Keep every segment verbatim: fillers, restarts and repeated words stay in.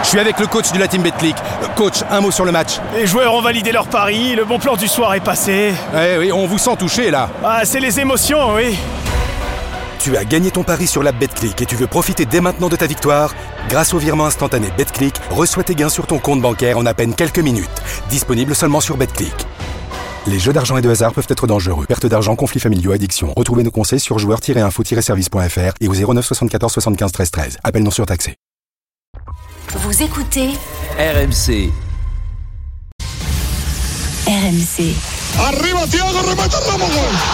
suis avec le coach de la team Betclic. Coach, un mot sur le match. Les joueurs ont validé leur pari, le bon plan du soir est passé. Eh oui, on vous sent touché là. Ah, c'est les émotions, oui. Tu as gagné ton pari sur l'app Betclic et tu veux profiter dès maintenant de ta victoire? Grâce au virement instantané Betclic, reçois tes gains sur ton compte bancaire en à peine quelques minutes. Disponible seulement sur Betclic. Les jeux d'argent et de hasard peuvent être dangereux. Perte d'argent, conflits familiaux, addiction. Retrouvez nos conseils sur joueurs tiret info tiret service point f r et au zéro neuf soixante-quatorze soixante-quinze treize treize. Appel non surtaxé. Vous écoutez R M C. R M C. Arriba Thiago, remata Ramos.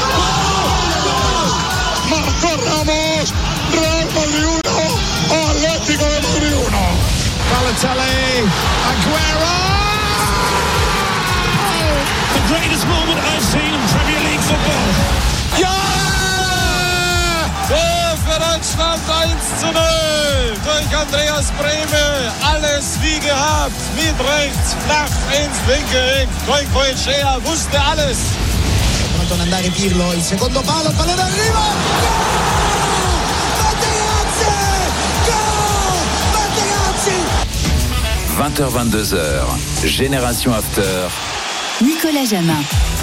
Marcó Ramos. Real Madrid uno, Atlético de Madrid uno. Balotelli, Aguero. The greatest moment I've seen in Premier League football. Ja! Tor für Deutschland eins zu null durch Andreas Brehme. Alles wie gehabt, mit rechts, flach ins linke Eck. Goicoechea wusste alles. Pronto ad andare Pirlo, il secondo palo, il pallone arriva. Materazzi! Gol! Materazzi! vingt heures vingt-deux heures, Génération After. Nicolas Jamin.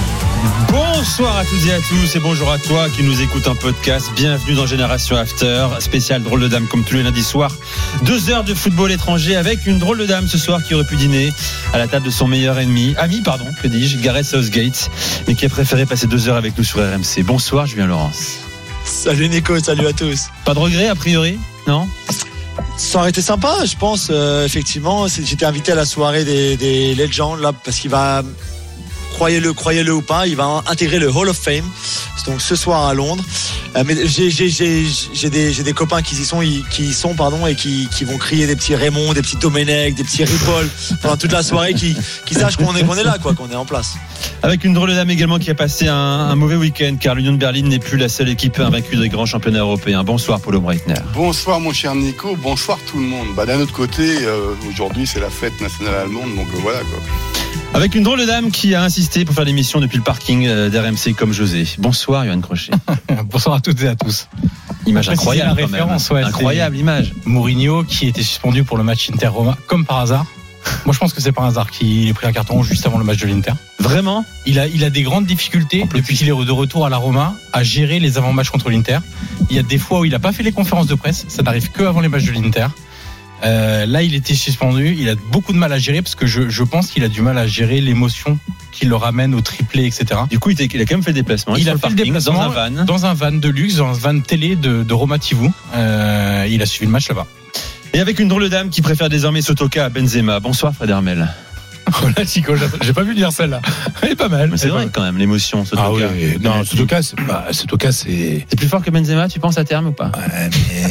Bonsoir à toutes et à tous et bonjour à toi qui nous écoute en podcast. Bienvenue dans Génération After, spécial drôle de dame comme tous les lundis soirs. Deux heures de football étranger avec une drôle de dame ce soir qui aurait pu dîner à la table de son meilleur ennemi, ami pardon, que dis-je, Gareth Southgate, mais qui a préféré passer deux heures avec nous sur R M C. Bonsoir Julien Laurence. Salut Nico, salut à tous. Pas de regret a priori, non ? Ça aurait été sympa, je pense. Euh, effectivement, j'étais invité à la soirée des, des Legends là parce qu'il va... Croyez-le, croyez-le ou pas, il va intégrer le Hall of Fame. Donc ce soir à Londres. Euh, mais j'ai, j'ai, j'ai, j'ai, des, j'ai des copains qui y sont, qui y sont pardon, et qui, qui vont crier des petits Raymond, des petits Domenech, des petits Ripoll pendant toute la soirée, qui, qui sachent qu'on est, qu'on est là, quoi, qu'on est en place. Avec une drôle de dame également qui a passé un, un mauvais week-end car l'Union de Berlin n'est plus la seule équipe invaincue des grands championnats européens. Bonsoir Paulo Breitner. Bonsoir mon cher Nico, bonsoir tout le monde. Bah, d'un autre côté, euh, aujourd'hui c'est la fête nationale allemande, donc euh, voilà quoi. Avec une drôle de dame qui a insisté pour faire l'émission depuis le parking d'R M C comme José. Bonsoir Yoann Crochet. Bonsoir à toutes et à tous. Image incroyable la quand référence, même. Ouais, incroyable image. Mourinho qui était suspendu pour le match Inter-Roma comme par hasard. Moi je pense que c'est par hasard qu'il ait pris un carton rouge juste avant le match de l'Inter. Vraiment ? Il a, il a des grandes difficultés depuis qu'il est de retour à la Roma à gérer les avant-matchs contre l'Inter. Il y a des fois où il n'a pas fait les conférences de presse, ça n'arrive que avant les matchs de l'Inter. Euh, là, il était suspendu. Il a beaucoup de mal à gérer parce que je, je pense qu'il a du mal à gérer l'émotion qui le ramène au triplé, et cetera. Du coup, il, il a quand même fait le déplacement. Il, il a fait le parking, déplacement dans un van, dans un van de luxe, dans un van télé de, de Roma Tivou. Euh, il a suivi le match là-bas. Et avec une drôle de dame qui préfère désormais Sotoka à Benzema. Bonsoir Fred Hermel. Oh là, Chico, j'ai pas vu dire celle-là. Elle est pas mal. Mais c'est vrai quand même l'émotion. Sotoka. Ah oui, non, Sotoka, c'est, bah, Sotoka, c'est. C'est plus fort que Benzema, tu penses à terme ou pas? Ouais,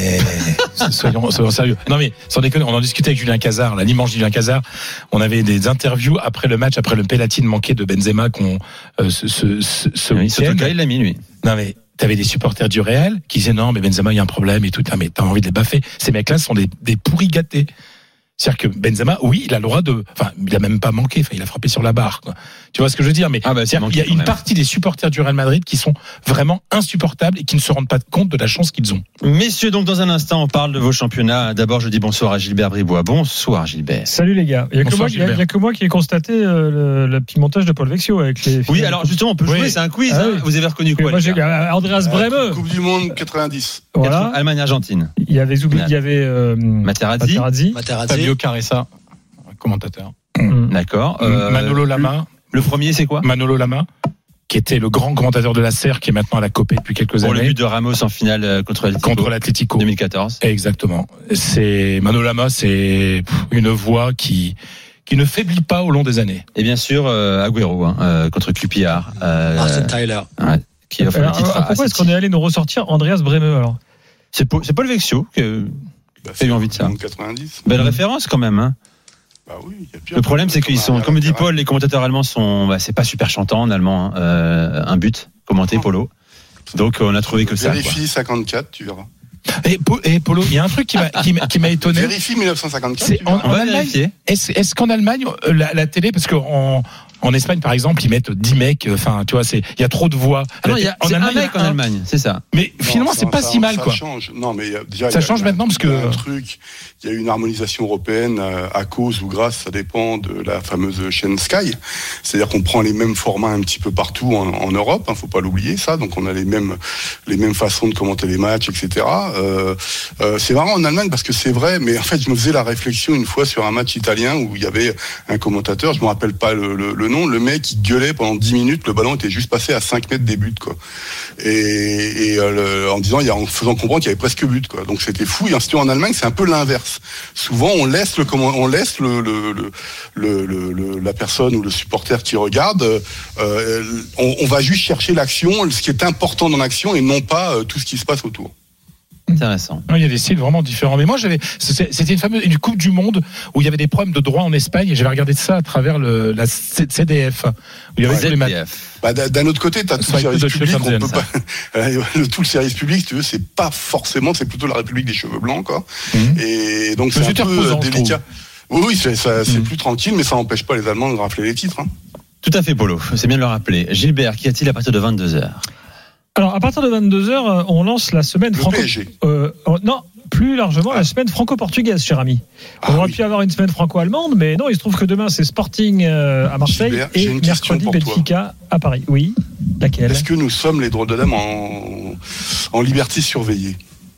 mais soyons, soyons sérieux. Non mais sans déconner, on en discutait avec Julien Cazard, là, l'immense Julien Cazard. On avait des interviews après le match, après le pénalty manqué de Benzema qu'on euh, ce ce ce, ce oui, week-end. Sotoka, il l'a mis lui. Non mais t'avais des supporters du Real qui disaient non mais Benzema il y a un problème et tout. Non mais t'as envie de les baffer. Ces mecs-là sont des des pourris gâtés. C'est-à-dire que Benzema, oui, il a le droit de, enfin, il a même pas manqué, enfin, il a frappé sur la barre, quoi. Tu vois ce que je veux dire? Mais ah bah, il y a une même. partie des supporters du Real Madrid qui sont vraiment insupportables et qui ne se rendent pas compte de la chance qu'ils ont. Messieurs, donc dans un instant, on parle de vos championnats. D'abord, je dis bonsoir à Gilbert Bribois. Bonsoir Gilbert. Salut les gars. Il y a, bonsoir, que, moi, il y a, il y a que moi qui ai constaté euh, le, le petit montage de Paul Vexio avec les. Oui, alors justement, on peut jouer. Oui. C'est un quiz. Ah, hein. Oui. Vous avez reconnu quoi? Moi, j'ai Andreas Brehme. Coupe du Monde quatre-vingt-dix. Voilà. Allemagne-Argentine. Il y avait Zoubi, il y avait euh, Materazzi, Materazzi, Materazzi, Fabio Caressa. Commentateur. Mmh. D'accord. Euh, Manolo Lama. Le premier, c'est quoi? Manolo Lama, qui était le grand commentateur de la S E R, qui est maintenant à la Copé depuis quelques Pour années. Pour le but de Ramos en finale contre l'Atlético. Contre l'Atlético. deux mille quatorze. Exactement. C'est Manolo Lama, c'est une voix qui qui ne faiblit pas au long des années. Et bien sûr, euh, Agüero hein, euh, contre Cupillard. Euh, Marcel Tyler. Ouais, qui offre le titre. À pourquoi est-ce qu'on est allé nous ressortir Andreas Brehme alors? C'est Paul, c'est Paul Vexio que bah, j'ai eu envie de ça. quatre-vingt-dix. Belle mmh. référence quand même. Hein. Bah oui, y a pire. Le problème, c'est qu'ils sont, comme dit Paul, les commentateurs allemands sont, bah, c'est pas super chantant en allemand. Hein. Euh, un but commenté oh. Polo. Donc on a trouvé que ça. Vérifie cinquante-quatre, tu verras. Et, et Polo, il y a un truc qui m'a, qui m'a, qui m'a étonné. Vérifie dix-neuf cent cinquante-quatre. C'est en, en Allemagne. Est-ce, est-ce qu'en Allemagne, la, la télé, parce que on, En Espagne, par exemple, ils mettent dix mecs. Enfin, tu vois, c'est il y a trop de voix. Ah non, il y a en c'est Allemagne, un mec en un. Allemagne, c'est ça. Mais Non, finalement, ça- c'est pas ça- si mal, ça quoi. Change. Non, mais il y a- déjà, Ça il y a- change il y a- maintenant parce il y a que- un truc, il y a une harmonisation européenne euh, à cause ou grâce, ça dépend de la fameuse chaîne Sky. C'est-à-dire qu'on prend les mêmes formats un petit peu partout en, en Europe. Hein, faut pas l'oublier ça. Donc on a les mêmes les mêmes façons de commenter les matchs, et cetera. Euh, euh, c'est marrant en Allemagne parce que c'est vrai. Mais en fait, je me faisais la réflexion une fois sur un match italien où il y avait un commentateur, je me rappelle pas le, le, le nom, le mec il gueulait pendant dix minutes, le ballon était juste passé à cinq mètres des buts, quoi. Et, et euh, le, en disant, il y a, en faisant comprendre qu'il y avait presque but, quoi. Donc c'était fou. Et ensuite en Allemagne, c'est un peu l'inverse. Souvent, on laisse le comment, on laisse le, le, le, le, le, le la personne ou le supporter qui regarde. Euh, on, on va juste chercher l'action, ce qui est important dans l'action, et non pas euh, tout ce qui se passe autour. Intéressant. Non, il y a des styles vraiment différents. Mais moi, j'avais, c'était une fameuse une Coupe du Monde où il y avait des problèmes de droit en Espagne et j'avais regardé ça à travers le, la C D F. Où il y avait Ouais, tous les matchs. Bah, d'un autre côté, t'as tout le service public, on peut ça. pas, tout le service public, si tu veux, c'est pas forcément, c'est plutôt la République des cheveux blancs, quoi. Mmh. Et donc, c'est un peu reposant, délicat. Oui, oui, c'est, ça, c'est mmh. plus tranquille, mais ça n'empêche pas les Allemands de rafler les titres, hein. Tout à fait, Polo. C'est bien de le rappeler. Gilbert, qu'y a-t-il à partir de vingt-deux heures? Alors, à partir de vingt-deux heures, on lance la semaine franco... Euh, non, plus largement, ah. la semaine franco-portugaise, cher ami. On ah, aurait oui. pu avoir une semaine franco-allemande, mais non, il se trouve que demain, c'est Sporting à Marseille Gilbert, et mercredi, Benfica à Paris. Oui, laquelle? Est-ce que nous sommes les drôles de dames en, en liberté surveillée?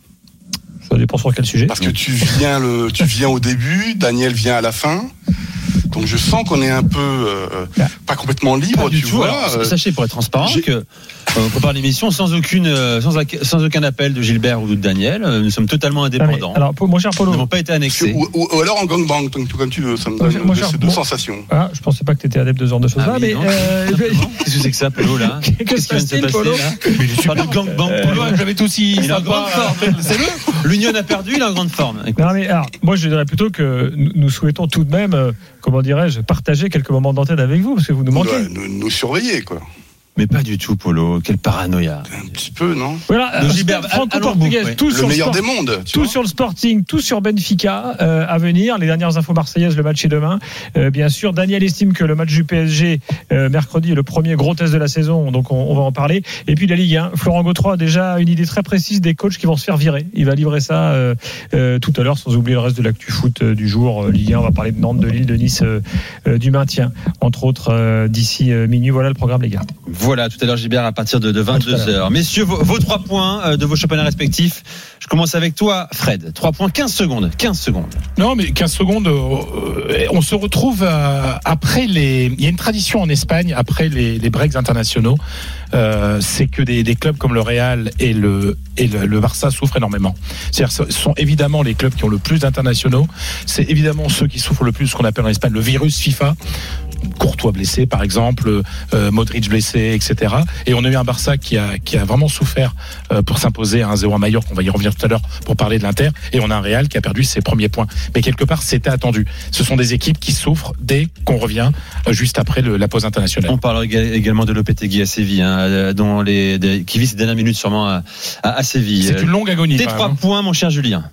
Ça dépend sur quel sujet. Parce que tu viens, le, tu viens au début, Daniel vient à la fin. Donc je sens qu'on est un peu euh, pas complètement libre, pas du tu tout. vois. Alors, euh, sachez pour être transparent j'ai... que on prépare l'émission sans aucune, sans, sans aucun appel de Gilbert ou de Daniel. Nous sommes totalement indépendants. Mais, alors, mon cher Polo, nous n'avons pas été annexés. Ou, ou, ou alors en gangbang, tout comme tu veux. Ça me donne mon ces cher, deux bon, sensations. Ah, je pensais pas que tu étais adepte de ce genre de choses-là, ah, mais. mais euh, Qu'est-ce que c'est que ça, Polo, là? Qu'est-ce qui vient de se passer, Polo là? Mais je suis pas de gangbang, Polo. J'avais tout aussi. Il est en grande forme. C'est le. L'Union a perdu, il est en grande forme. Non, mais alors, moi, je dirais plutôt que nous souhaitons tout de même, comment dirais-je, partager quelques moments d'antenne avec vous, parce que vous nous manquez. Nous, nous surveiller, quoi. Mais pas du tout, Polo. Quelle paranoïa. Un petit peu, non? Voilà, Gilbert, franco-portugaise, ouais. tout le sur meilleur le des mondes. Tout vois sur le Sporting, tout sur Benfica euh, à venir. Les dernières infos marseillaises, le match est demain. Euh, bien sûr, Daniel estime que le match du P S G euh, mercredi est le premier gros test de la saison, donc on, on va en parler. Et puis la Ligue un, Florent Gautreau a déjà une idée très précise des coachs qui vont se faire virer. Il va livrer ça euh, euh, tout à l'heure, sans oublier le reste de l'actu foot euh, du jour. Euh, Ligue un, on va parler de Nantes, de Lille, de Nice, euh, euh, du maintien, entre autres euh, d'ici euh, minuit. Voilà le programme, les gars. Voilà, tout à l'heure, Gilbert, à partir de, de vingt-deux heures. Messieurs, vos, vos trois points euh, de vos championnats respectifs. Je commence avec toi, Fred. trois points, quinze secondes. quinze secondes. Non, mais quinze secondes, euh, on se retrouve euh, après les. Il y a une tradition en Espagne, après les, les breaks internationaux. Euh, c'est que des, des clubs comme le Real et le, et le, le Barça souffrent énormément. C'est-à-dire, ce sont évidemment les clubs qui ont le plus d'internationaux. C'est évidemment ceux qui souffrent le plus, ce qu'on appelle en Espagne le virus FIFA. Courtois blessé, par exemple, euh, Modric blessé, et cetera. Et on a eu un Barça qui a, qui a vraiment souffert euh, pour s'imposer à un zéro à Mallorca, on va y revenir tout à l'heure pour parler de l'Inter. Et on a un Real qui a perdu ses premiers points. Mais quelque part, c'était attendu. Ce sont des équipes qui souffrent dès qu'on revient euh, juste après le, la pause internationale. On parle également de Lopetegui à Séville, hein, dont les, des, qui vit ses dernières minutes sûrement à, à, à Séville. C'est une longue agonie. Tes trois hein. points, mon cher Julien.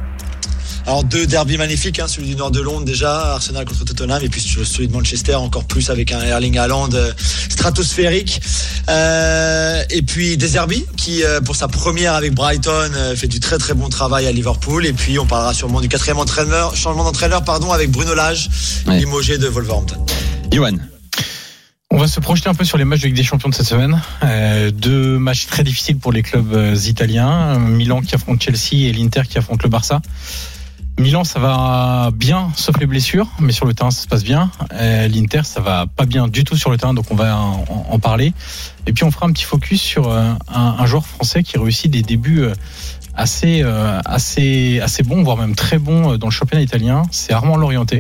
Alors deux derbys magnifiques, hein, celui du nord de Londres déjà, Arsenal contre Tottenham, et puis celui de Manchester encore plus avec un Erling Haaland stratosphérique. Euh, et puis des Derby qui, pour sa première avec Brighton, fait du très très bon travail à Liverpool. Et puis on parlera sûrement du quatrième entraîneur, changement d'entraîneur, pardon, avec Bruno Lage, ouais. limogé de Wolverhampton. Johan. On va se projeter un peu sur les matchs de Ligue des Champions de cette semaine. Euh, deux matchs très difficiles pour les clubs euh, italiens. Milan qui affronte Chelsea et l'Inter qui affronte le Barça. Milan, ça va bien, sauf les blessures, mais sur le terrain, ça se passe bien. Euh, L'Inter, ça va pas bien du tout sur le terrain, donc on va en, en parler. Et puis on fera un petit focus sur euh, un, un joueur français qui réussit des débuts euh, assez, euh, assez, assez bons, voire même très bons dans le championnat italien. C'est Armand Lorienté.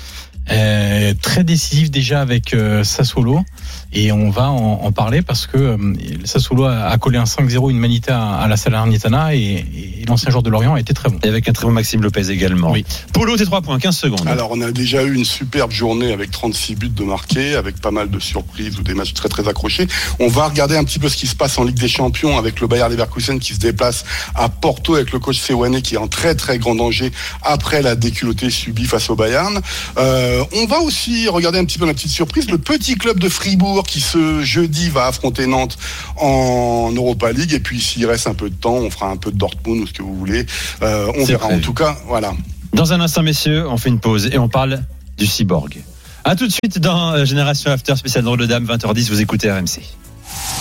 Euh, très décisif déjà avec euh, Sassuolo, et on va en, en parler parce que euh, Sassuolo a, a collé un cinq zéro une manita à, à la Salernitana, et, et l'ancien joueur de Lorient a été très bon. Et avec un très bon Maxime Lopez également. Oui. Polo, tes trois points, quinze secondes. Alors on a déjà eu une superbe journée avec trente-six buts de marqués, avec pas mal de surprises ou des matchs très très accrochés. On va regarder un petit peu ce qui se passe en Ligue des Champions avec le Bayer Leverkusen qui se déplace à Porto avec le coach Seoane qui est en très très grand danger après la déculottée subie face au Bayern. Euh, Euh, on va aussi regarder un petit peu la petite surprise, le petit club de Fribourg qui ce jeudi va affronter Nantes en Europa League. Et puis s'il reste un peu de temps, on fera un peu de Dortmund ou ce que vous voulez. Euh, on C'est verra. prévu. En tout cas, voilà. Dans un instant, messieurs, on fait une pause et on parle du cyborg. À tout de suite dans Génération After, spécial drôle de dame, vingt heures dix, vous écoutez R M C.